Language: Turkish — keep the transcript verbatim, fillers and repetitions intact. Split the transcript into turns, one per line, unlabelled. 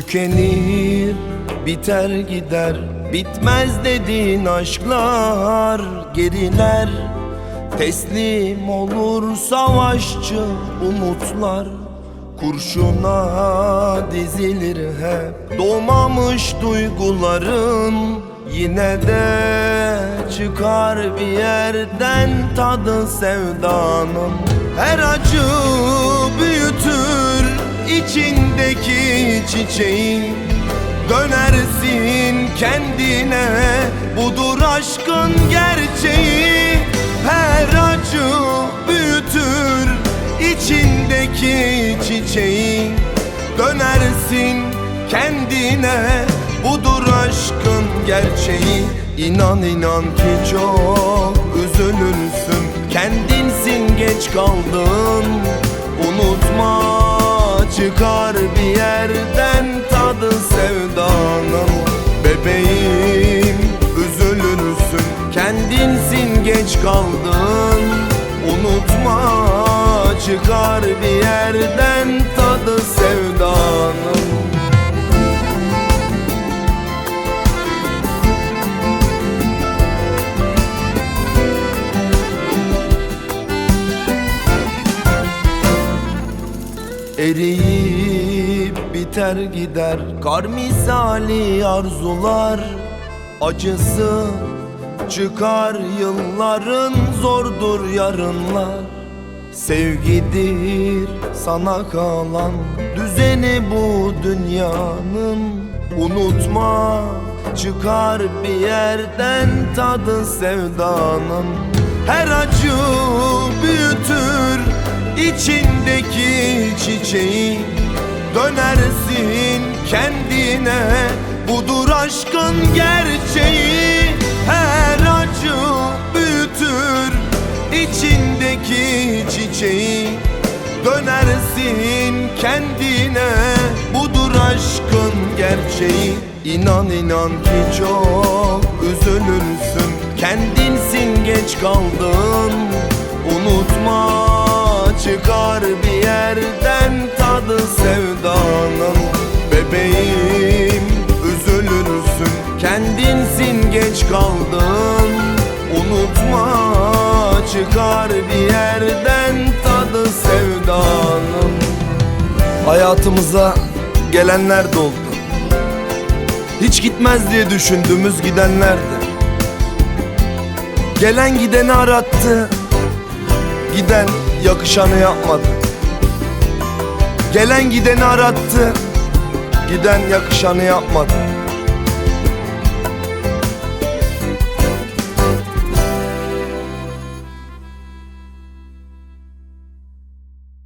Tükenir, biter gider, bitmez dediğin aşklar geriler. Teslim olur savaşçı umutlar, kurşuna dizilir hep. Doğmamış duyguların yine de çıkar bir yerden tadı sevdanın. Her acı büyütür içindeki çiçeği, dönersin kendine, budur aşkın gerçeği. Her acı büyütür içindeki çiçeği, dönersin kendine, budur aşkın gerçeği. İnan inan ki çok üzülürsün, kendinsin geç kaldın. Unutma, çıkar bir yerden tadı sevdanın. Bebeğim üzülürsün, kendinsin geç kaldın. Unutma, çıkar bir yerden tadı sevdanın. Eriyip biter gider kar misali arzular, acısı çıkar yılların, zordur yarınlar. Sevgidir sana kalan düzeni bu dünyanın. Unutma, çıkar bir yerden tadı sevdanın. Her acı büyütür içindeki çiçeği, dönersin kendine, budur aşkın gerçeği. Her acı büyütür içindeki çiçeği, dönersin kendine, budur aşkın gerçeği. İnan inan ki çok üzülürsün, kendinsin geç kaldın. Unutma, çıkar bir yerden tadı sevdanın. Bebeğim üzülürsün, kendinsin geç kaldın. Unutma, çıkar bir yerden tadı sevdanın. Hayatımıza gelenler de oldu, hiç gitmez diye düşündüğümüz gidenler de. Gelen gideni arattı, giden yakışanı yapmadı. Gelen gideni arattı, giden yakışanı yapmadı.